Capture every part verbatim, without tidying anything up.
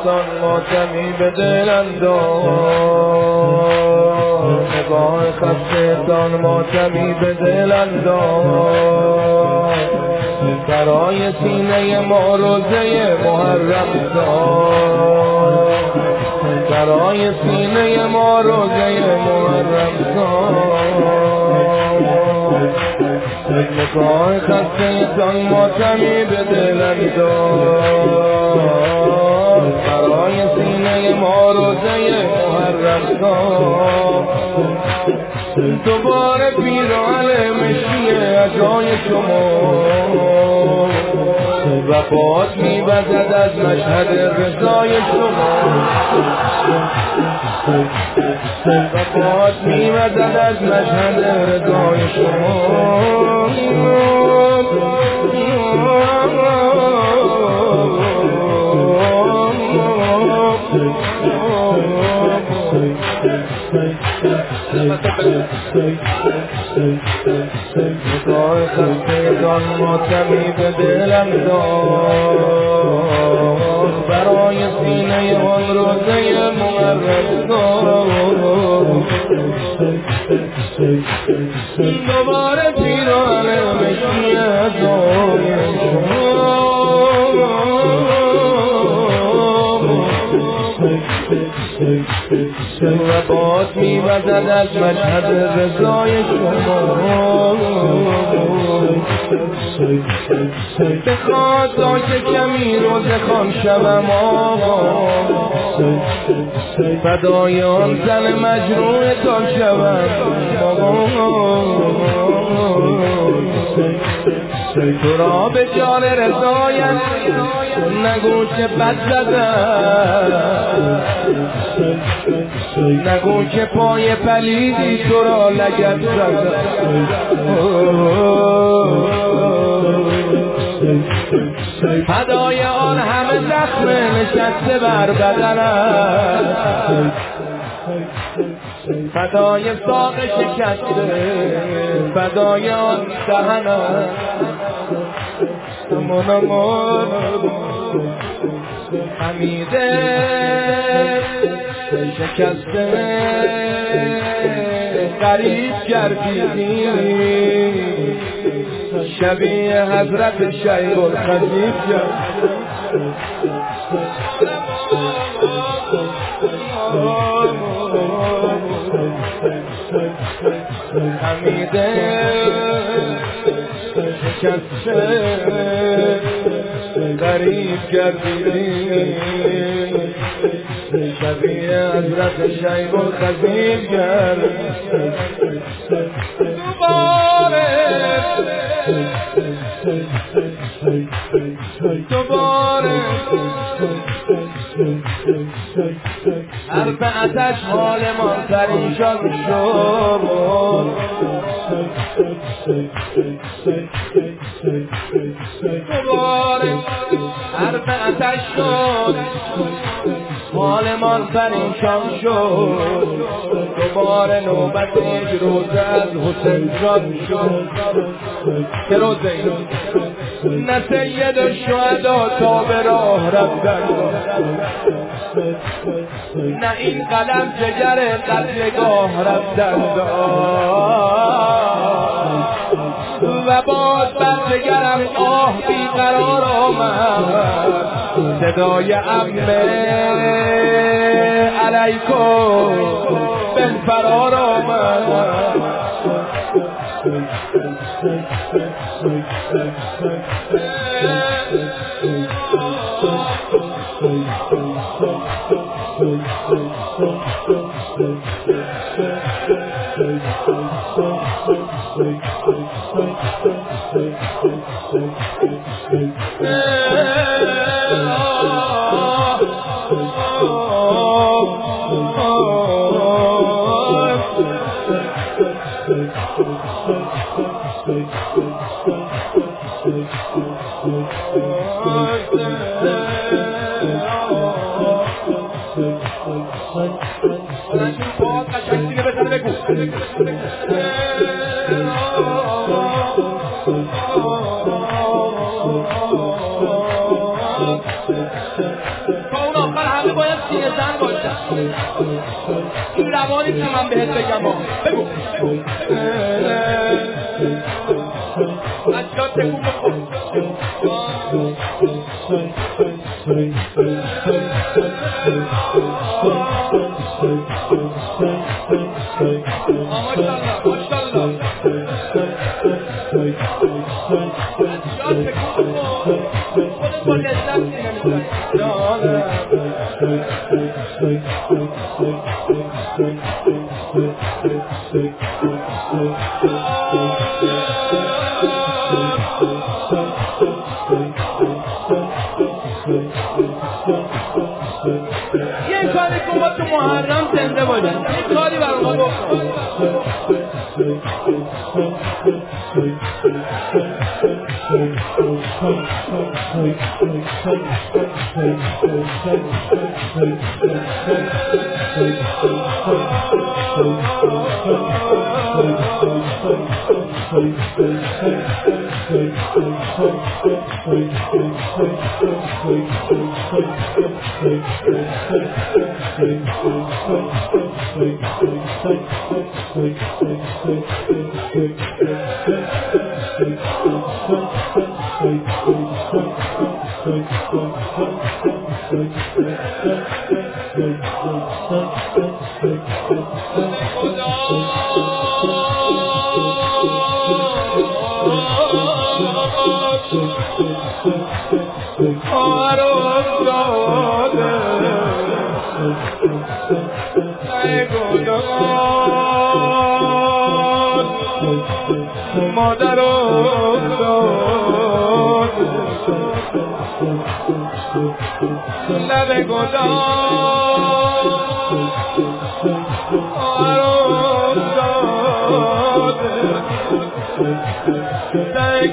خستان ماتمی به دل انداز، نگاه خستان ماتمی به دل انداز، برای سینه ما روزه محرم ساز، برای سینه ما روزه محرم ساز، نگاه خستان ماتمی به دل انداز، برای سینه ما روزه محرم ساز، دوباره پیران مشیه جای شما و باد می‌وزد از مشهد رضای شما، و باد می‌وزد از مشهد رضای شما. نگاه خستگان ماتمی به دل انداز، برای سینه آن روزه محرم ساز، دوباره پیران مشی ازای شما و باد می‌وزد از مشهد رضای شما. بخواد که کمی روز خان شوم آقا، فدای آن زن مجروح تا شوم آقا، تو را به جان رضایت نگو که بد زدم، نگو که پای پلیدی تو را لگد زدم، فدای آن همه زخم نشسته بر بدنم، فدای ساق شکسته، فدای آن دهنم، امان امان حمیده شکسته غریب کردی، شبیه حضرت شیخ الخطیب کرد. حمیده شکسته غریب کردی، شبیه حضرت شیخ الخطیب کرد. دوباره حرف ازش حال ما پریشان شد، دوباره حرف ازش شد، حال ما پریشان شد، دوباره نوبت یک روزه از حسین جان شد که روزه نه سید الشهدا تا به راه رفتن، نه این قلم جگر قتلگاه رفتن و باز بر جگرم آه بیقرار آمد، صدای عمه علیکم بن فرار آمد. با اون آخر بودم. این روانی که من بهت بگم ها بگو از جا تکون بخور یه کاری که ما تو محرم زنده باشیم یه کاری برای ما بکن مادر افتاد لب گداز افتاد لب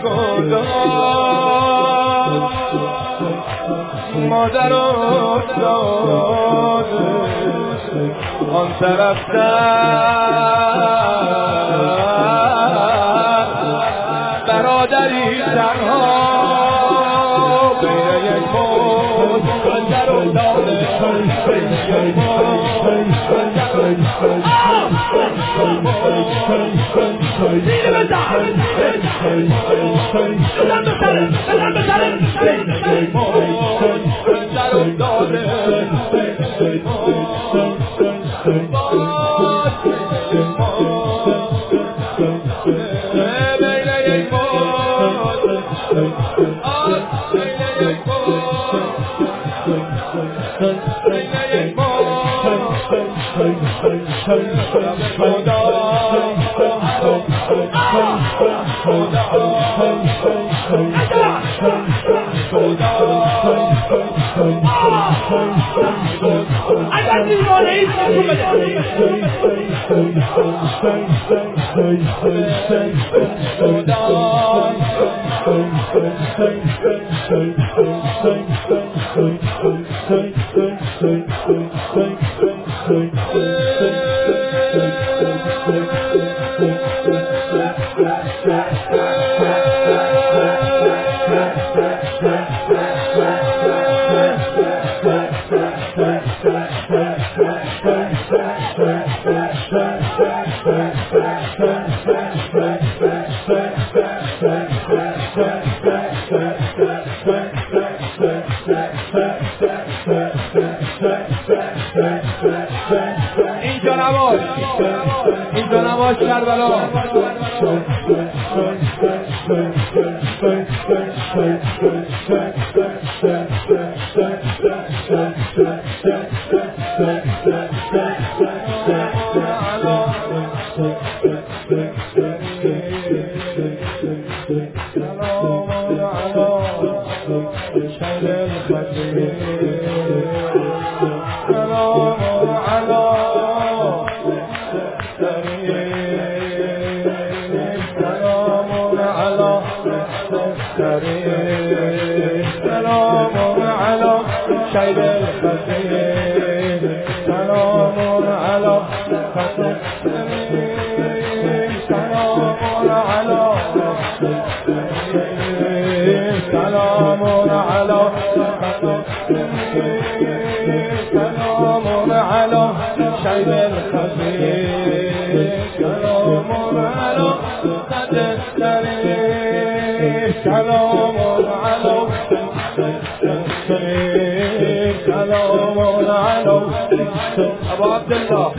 گداز مادر افتاد آن طرف برادری تنها بین یک موز بندر و داده بین یک موز دیگه بزن بزن بزن بزن بزن بین یک موز بندر و داده اینجا نباش اینجا نباش کربلا سلام سلام علی سلام علی سلام علی ابو عبدالله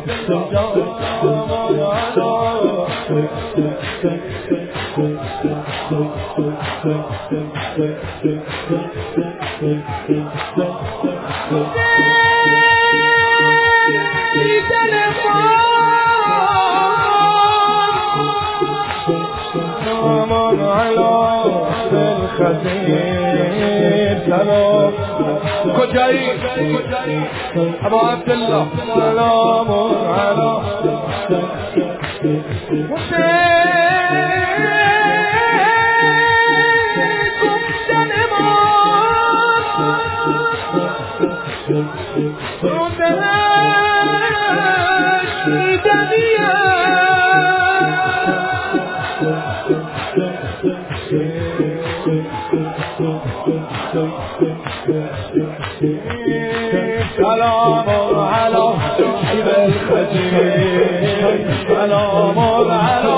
سلام علی الخطیب سلام کجایی ابو عبدالله سلام علی سلام علی حبیب الخطیب سلام علی